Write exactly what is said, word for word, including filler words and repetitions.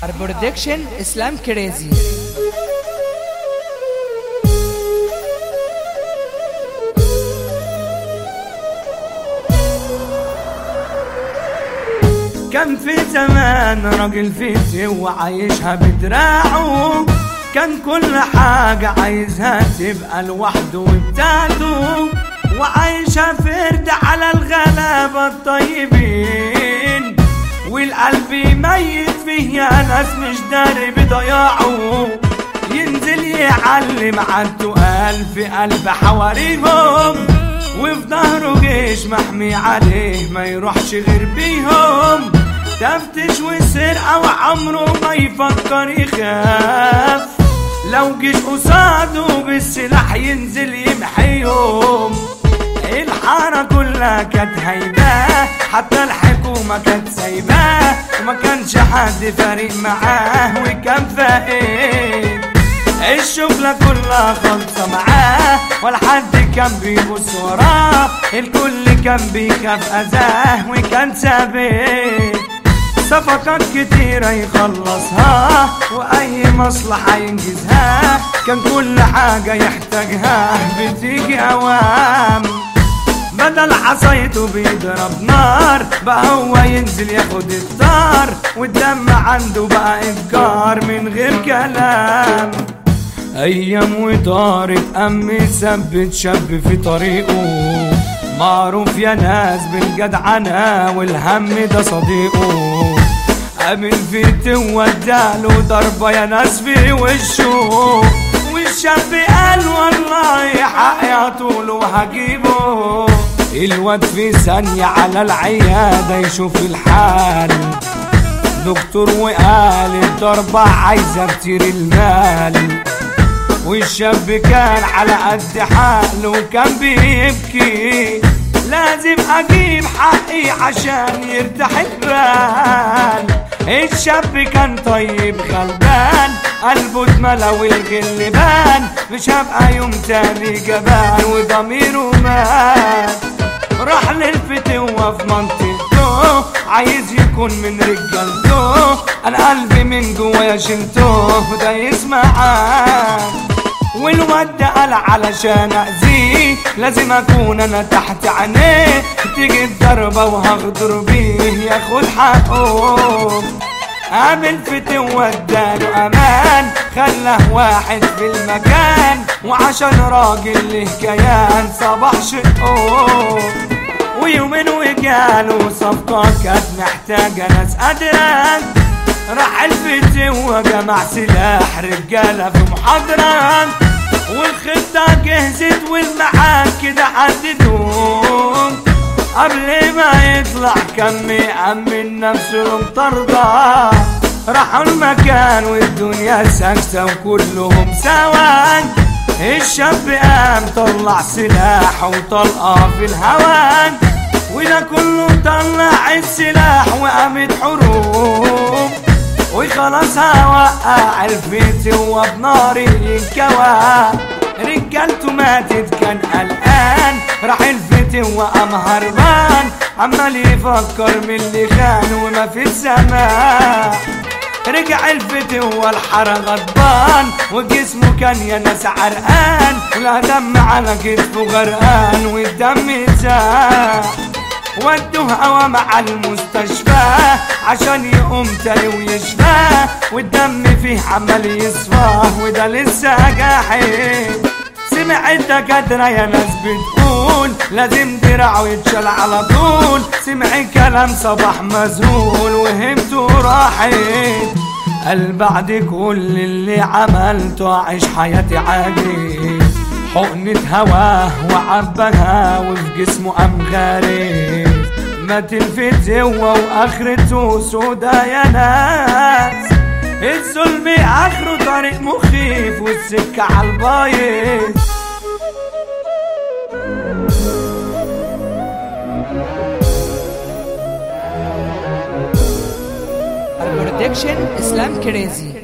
برودكشن اسلام كريزي. كان في زمان راجل فيتي وعايشها بدراعه، كان كل حاجة عايزها تبقى لوحده وبتاعته، وعايشها فرد على الغلابة الطيبين، والقلب ميت فيه يا ناس مش داري بضياعه. ينزل يعلم عالتقال في قلب حواريهم، وفي ظهره جيش محمي عليه ما يروحش غير بيهم. تفتش وسرقة وعمره ما يفكر يخاف، لو جيش قصاده بالسلاح ينزل يمحيهم. الحارة كلها كانت هيباه، حتى الحكومة كانت سايباه، وما كانش حد فارق معاه وكان فاقد. الشغلة كلها خلصة معاه ولا حد كان بيبص وراه، الكل كان بيخاف أذاه وكان ثابت. صفقات كتيرة يخلصها وأي مصلحة ينجزها، كان كل حاجة يحتاجها بتيجي أوام. بدل عصايته بيضرب نار بقى هو ينزل ياخد الطار، والدم عنده بقى إفجار من غير كلام. أيام وطارت أمي ثبت شاب في طريقه، معروف يا ناس بالجدعنة والهم ده صديقه. قابل فيت ووداله ضربة يا ناس في وشه، والشاب قال والله حقي هطوله وهجيبه. الواد في ثانية على العيادة يشوف الحال، دكتور وقال الضربة عايزة كتير المال. والشاب كان على قد حاله وكان بيبكي، لازم اجيب حقي عشان يرتاح البال. الشاب كان طيب غلبان، قلبه اتملى والغل بان، مش هبقى يوم تاني جبان وضميره مات. راح للفتوة في منطقته عايز يكون من رجالته، انا قلبي من جوايا شلته وده يسمعك. والواد قال علشان اذيه لازم اكون انا تحت عينيه، تيجي الضربة وهغدر بيه ياخد حقه. قابل فتوة اداله امان، خلاه واحد في المكان، وعشان راجل له كيان صباح شقه. ويومين وجاله صفقة كانت محتاجة ناس قادرة، راح الفتوة جمع سلاح رجالة في محاضرة، والخطة جهزت والمعاد كده حددوهم. قبل ما يطلع كان مأمن نفسه مطردة، راحوا المكان والدنيا ساكتة وكلهم سوا. الشاب قام طلع سلاح وطلقة في الهوان، وده كله طلع السلاح وقامت حروب. وخلاص هوقع الفتوة بناري الكوا، رجالته ماتت كان قلقان، راح الفتوة قام هربان، عمال يفكر من اللي خان وما في السماء. رجع الفتوة الحارة غضبان، وجسمه كان يا ناس عرقان، ولا دم على كتفه غرقان والدم اتساح. ودوه هوا مع المستشفى عشان يقوم تاني ويشفاه، والدم فيه عمال يصفاه وده لسه جاحد. سمع الدكاترة يا ناس بتقول لازم دراعه يتشال على طول، سمع كلام صباح مذهول وهمته راحت. قال بعد كل اللي عملته أعيش حياتي عادي، حقنة هواه وعبها وفي جسمه قام غارق. مات الفتوة واخرته سودا يا ناس، الظلم اخره طريق مخيف والسكة عالبايظ. برودكشن اسلام كريزي.